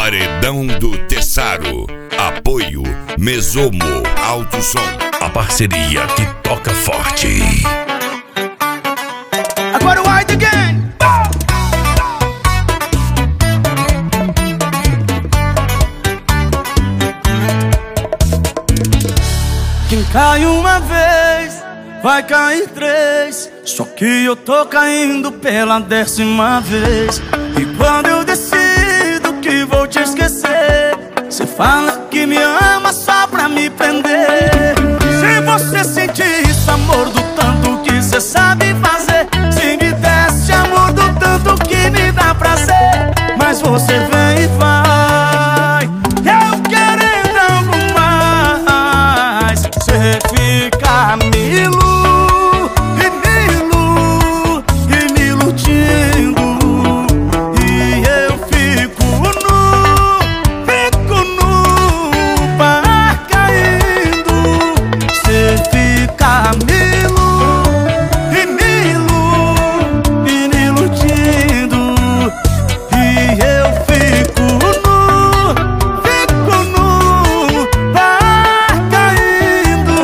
Paredão do Tessaro. Apoio Mesomo Alto Som. A parceria que toca forte. Agora o White Again. Quem cai uma vez, vai cair três. Só que eu tô caindo pela 10ª vez. E quando eu decido que vou te esquecer, cê fala que me ama só pra me prender. Se você sentir esse amor do tanto que cê sabe fazer, se me desse amor do tanto que me dá prazer, mas você vem e vai, eu querendo algo mais. Cê fica me iludindo, e eu fico no bar caindo. Cê fica me iludindo, e eu fico no bar caindo.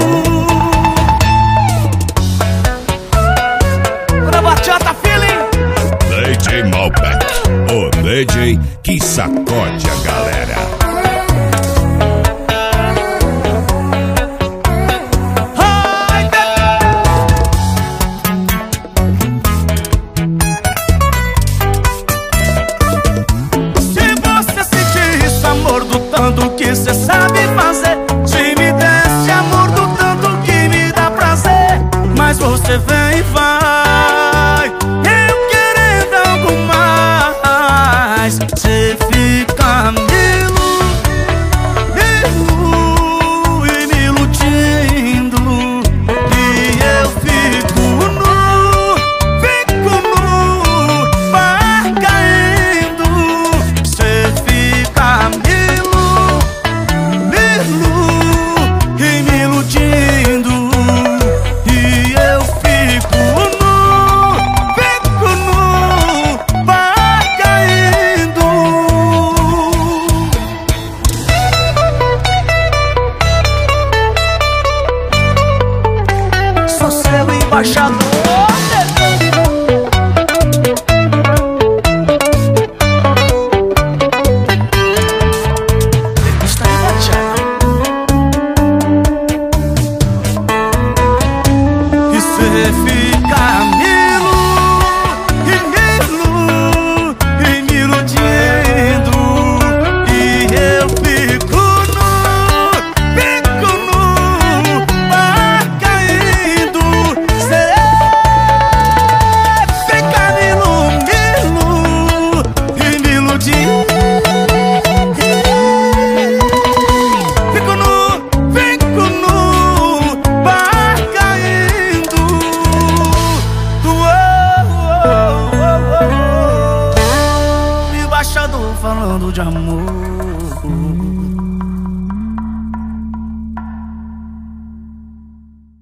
Toda bachata feeling. DJ Malbec, o DJ que sacode a galera. Se você sentir esse amor do tanto que cê sabe fazer, se me desse amor do tanto que me dá prazer, mas você vem e vai, eu querendo algo mais. Cê fica me iludindo, e eu fico no bar caindo. Cê fica me iludindo, e eu fico no bar caindo. Sou seu embaixador. Está embaixado. E cê fica me iludindo, e eu fico no bar caindo. Cê fica me iludindo, fico no bar caindo. Embaixador falando de amor.